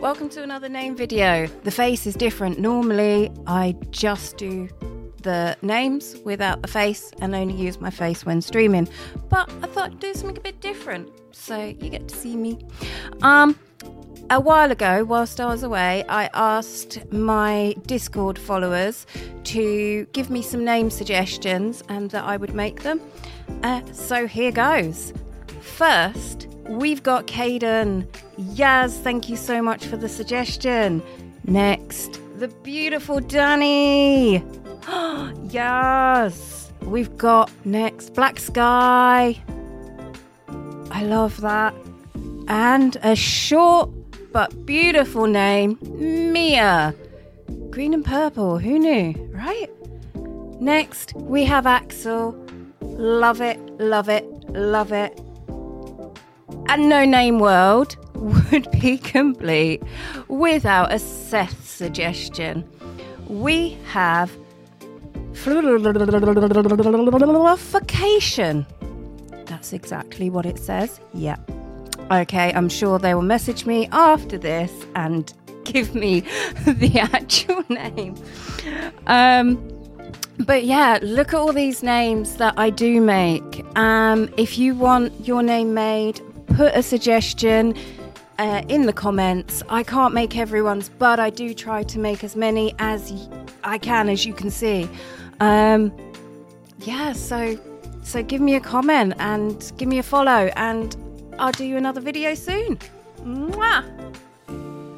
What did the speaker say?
Welcome to another name video. The face is different. Normally I just do the names without the face and only use my face when streaming, but I thought I'd do something a bit different so you get to see me. A while ago, whilst I was away, I asked my Discord followers to give me some name suggestions and that I would make them. So here goes. First, we've got Caden. Yaz, thank you so much for the suggestion. Next, the beautiful Danny. Yes. We've got next Black Sky. I love that. And a short but beautiful name, Mia. Green and purple, who knew, right? Next, we have Axel. Love it, love it, love it. And No Name World would be complete without a Seth suggestion. We have Fluffication. That's exactly what it says. Yeah. Okay, I'm sure they will message me after this and give me the actual name. But yeah, look at all these names that I do make. If you want your name made, put a suggestion in the comments. I can't make everyone's, but I do try to make as many as I can, as you can see. So give me a comment and give me a follow, and I'll do you another video soon. Mwah!